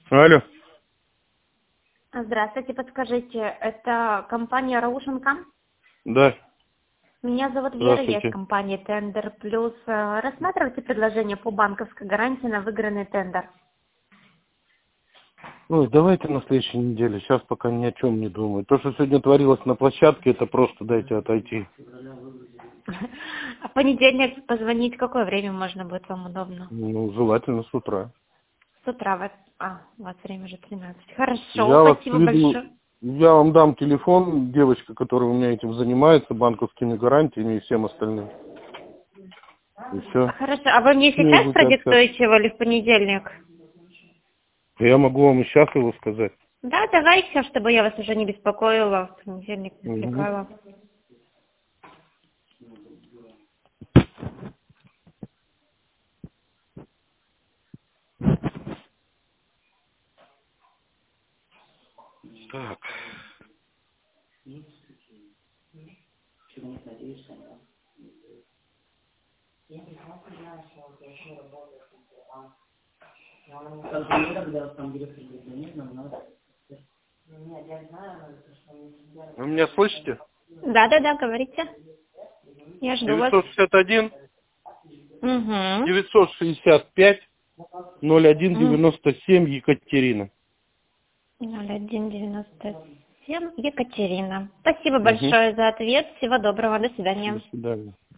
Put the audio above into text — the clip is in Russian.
Алло. Здравствуйте, подскажите, это компания Раушенко? Да. Меня зовут Вера, я из Здравствуйте. компании Тендер Плюс. Рассматриваете предложение по банковской гарантии на выигранный тендер? Ой, давайте на следующей неделе. Сейчас пока ни о чем не думаю. То, что сегодня творилось на площадке, это просто дайте отойти. А в понедельник позвонить, в какое время можно будет вам удобно? Ну, желательно с утра. С утра у вас время уже 13. Хорошо, Я вас спасибо сведу, большое. я вам дам телефон, девочка, которая у меня этим занимается, банковскими гарантиями и всем остальным. И все. Хорошо, а вы мне С ней сейчас будете общаться. продиктуете его или в понедельник? Я могу вам и сейчас его сказать. Да, давайте, чтобы я вас уже не беспокоила, в понедельник не Угу. отвлекала. Так. Вы меня слышите? Да, говорите. Я жду вас. 961 Угу. 965 0197 Екатерина. 0197 Екатерина. Спасибо Угу. большое за ответ. Всего доброго. До До свидания. свидания.